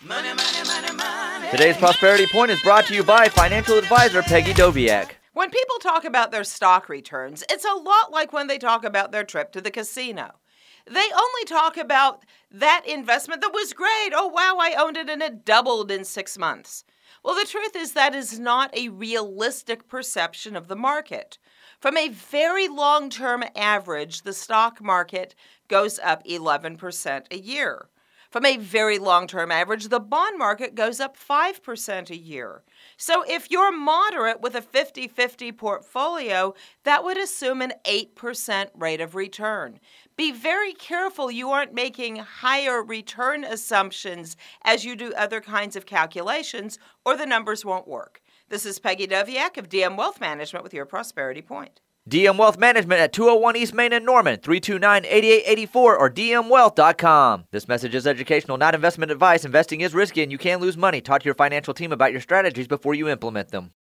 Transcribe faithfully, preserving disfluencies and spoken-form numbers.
Money, money, money, money. Today's Prosperity Point is brought to you by financial advisor Peggy Doviak. When people talk about their stock returns, it's a lot like when they talk about their trip to the casino. They only talk about that investment that was great. Oh, wow, I owned it and it doubled in six months. Well, the truth is that is not a realistic perception of the market. From a very long-term average, the stock market goes up eleven percent a year. From a very long-term average, the bond market goes up five percent a year. So if you're moderate with a fifty-fifty portfolio, that would assume an eight percent rate of return. Be very careful you aren't making higher return assumptions as you do other kinds of calculations, or the numbers won't work. This is Peggy Doviak of D M Wealth Management with your Prosperity Point. D M Wealth Management at two oh one East Main in Norman, three two nine, eight eight eight four or d m wealth dot com. This message is educational, not investment advice. Investing is risky and you can lose money. Talk to your financial team about your strategies before you implement them.